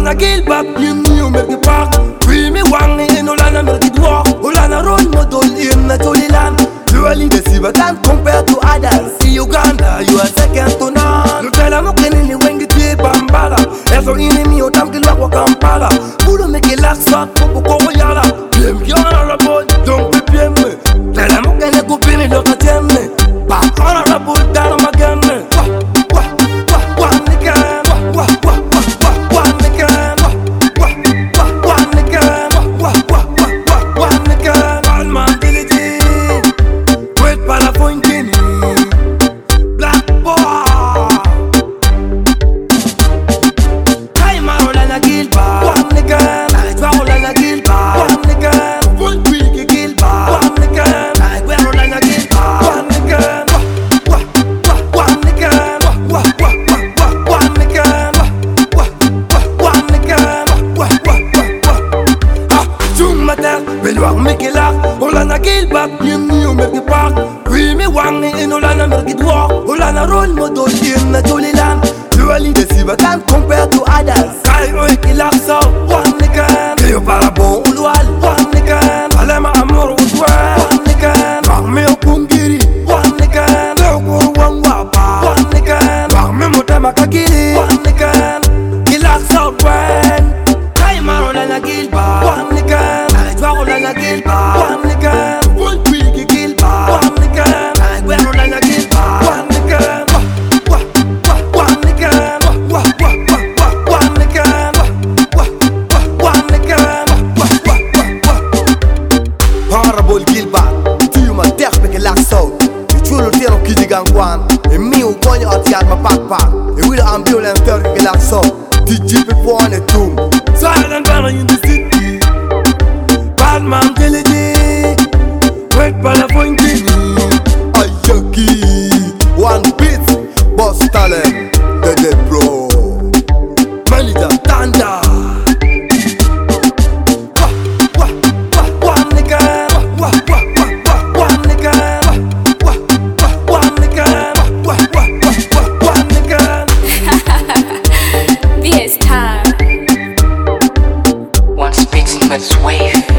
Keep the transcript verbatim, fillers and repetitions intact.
Olana Gilbert, you knew me the park. Free me one in Olana Merkidwa. Olana role model in the Holy Land. You are leader, see what can compare to others. See Uganda, you are second to none. You tell them okay, ni wengi tie bambala. Eso inimi otam kilwa kwa Kampala. Bulu me kilaksa, popo kwa yala. Piem honorable, don't be piem me. Tell them okay, ni kupini loka temme. Back honorable, down again. Wah, wah, wah, wah, nigga. Wah, wah, wah, wah, wah, wah, nigga. Wah, wah, wah, wah, nigga. Wah, wah, wah, wah, wah, nigga. Palman Village. Wait para la Fontini. Black boy. Hey, ma Olana Gilbert. One nigga. I swear Olana Gilbert. One nigga. One week Gilbert. One nigga. I swear Olana Gilbert. One nigga. Wah, wah, wah, one nigga. Wah, wah, wah, wah, wah, one nigga. Wah, wah, wah, one nigga. Wah, wah, wah, wah. Ah, Jung matin, Veloir Mikela. Olana Gilbert, you knew me the park. We me one in Olana Merkidwa. Olana role model in the Holy Land. You are leader, see what can compare to others. Kai oi kilaksa, one nigga. Kyo para bon ulwal, one nigga. Alema amor utwa, one nigga. Bagme okungiri, one nigga. Loko wangwapa, one nigga. Bagme mutema kakiri, one nigga. Kilaksa wen. Kai ma Olana Gilbert, one nigga. I swear Olana Gilbert, one nigga. One week Gilbert, one nigga. I swear Olana Gilbert, one nigga. Wah, wah, wah, one nigga. Wah, wah, wah, wah, wah, one nigga. Wah, wah, wah, one nigga. Wah, wah, wah, wah. Honorable Gilbert, tu ma terre que la saut. Tu le tiro qui dit gangwan. Et mi au cogne à tiare ma papa. Et oui l'ambulance que la saut. Tu dis pe point et tout. Silent banner in the city. Batman Village. Wait para la Fontini. Ayaki, one beat, boss talent, the dead bro. Manida Tanda. Wah, wah, wah, one nigga. Wah, wah, wah, wah, one nigga. Wah, wah, wah, one nigga. Wah, wah, wah, wah, one nigga. This time. One speaks in its wave.